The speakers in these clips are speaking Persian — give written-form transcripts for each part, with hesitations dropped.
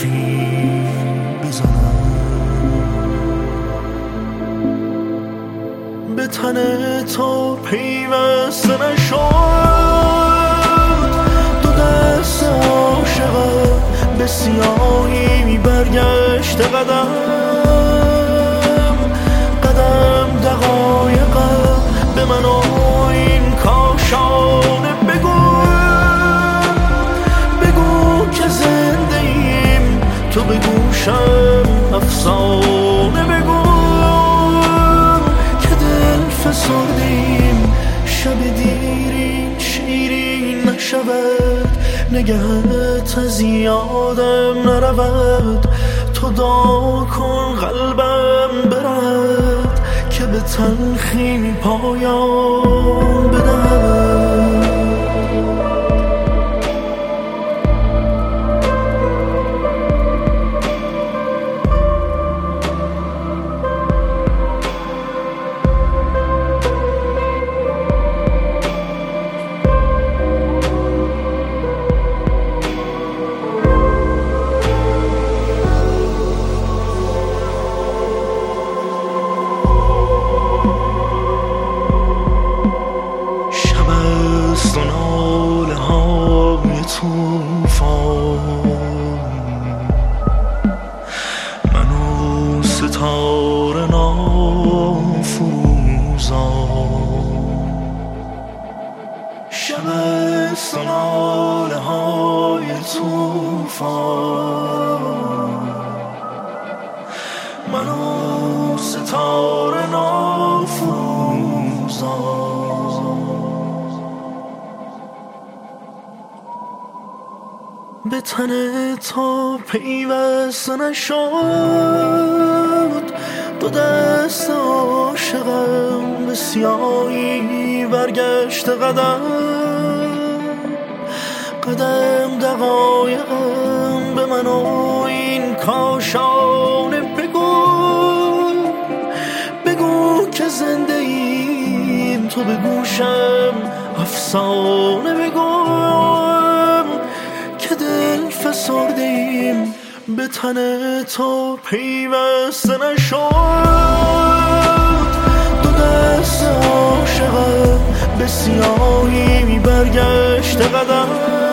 حرفی بزنم. به تن تو پیوسته نشد، دو دست عاشقم به سیاهی برگشت قدم قدم. دقایقم به من و این کاشانه بگو که زنده ایم، تو به گوشم افسانه بگو که دل فسردیم. شب دیرین شیرین نشود، نگهت از یادم نرود. تو دعا کن قلبم برد که به تلخی پایان بدهد. و ناله های توفان، من و ستاره نافروزان. شب است و ناله های توفان، من و ستاره نافروزان. به تن تو پیوسته نشد، دو دست عاشقم به سیاهی برگشت قدم قدم. دقایقم به من و این کاشانه بگو که زنده ایم، تو به گوشم افسانه بگو که دل فسرده ایم. به تن تو پیوسته نشد، دو دست عاشقم به سیاهی برگشت قدم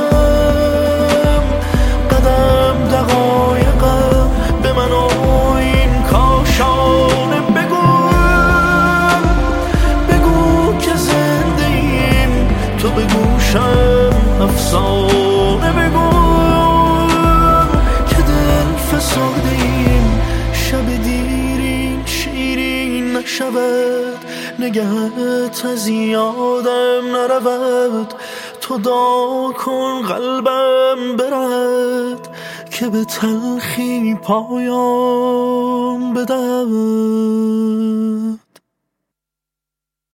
قدم. دقایقم به من و این کاشانه بگو که زنده ایم، تو به گوشم افسانه بگو که دل فسرده ایم. شب دیرین شیرین نشود، نگهت از یادم نرود. تو دعا کن قلبم برد که به تلخی پایان بدهد.